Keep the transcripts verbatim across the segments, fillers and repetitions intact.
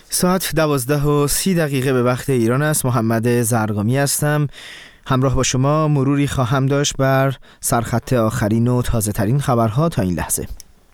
ساعت دوازده و سی دقیقه به وقت ایران است. محمد زرگامی هستم. همراه با شما مروری خواهم داشت بر سرخط آخرین و تازه ترین خبرها تا این لحظه.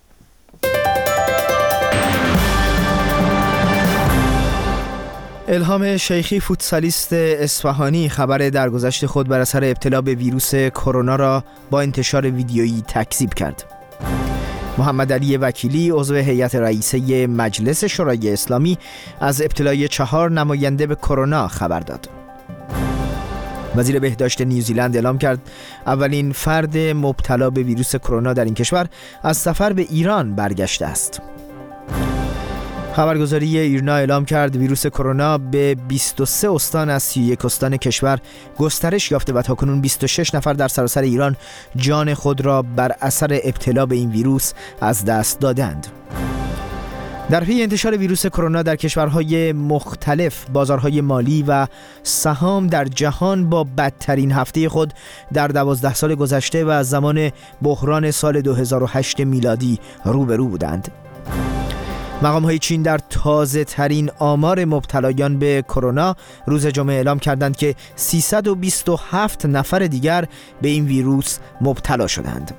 الهام شیخی، فوتسالیست اصفهانی، خبر درگذشت خود بر اثر ابتلا به ویروس کرونا را با انتشار ویدیویی تکذیب کرد. محمد علی وکیلی، عضو هیئت رئیسه مجلس شورای اسلامی، از ابتلای چهار نماینده به کرونا خبر داد. وزیر بهداشت نیوزیلند اعلام کرد اولین فرد مبتلا به ویروس کرونا در این کشور از سفر به ایران برگشته است. خبرگزاری ایرنا اعلام کرد ویروس کرونا به بیست و سه استان از سی و یک استان کشور گسترش یافته و تاکنون بیست و شش نفر در سراسر ایران جان خود را بر اثر ابتلا به این ویروس از دست دادند. در پی انتشار ویروس کرونا در کشورهای مختلف، بازارهای مالی و سهام در جهان با بدترین هفته خود در دوازده سال گذشته و از زمان بحران سال دو هزار و هشت میلادی روبرو بودند. مقام‌های چین در تازه ترین آمار مبتلایان به کرونا روز جمعه اعلام کردند که سیصد و بیست و هفت نفر دیگر به این ویروس مبتلا شدند.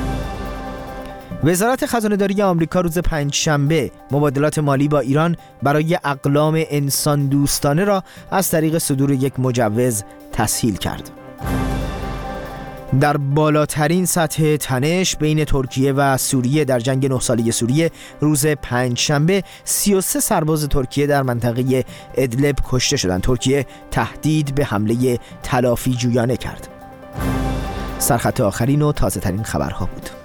وزارت خزانه‌داری آمریکا روز پنجشنبه مبادلات مالی با ایران برای اقلام انسان دوستانه را از طریق صدور یک مجوز تسهیل کرد. در بالاترین سطح تنش بین ترکیه و سوریه در جنگ نه ساله سوریه روز پنجشنبه سی و سه سرباز ترکیه در منطقه ادلب کشته شدند. ترکیه تهدید به حمله تلافی جویانه کرد. سرخط آخرین و تازه ترین خبرها بود.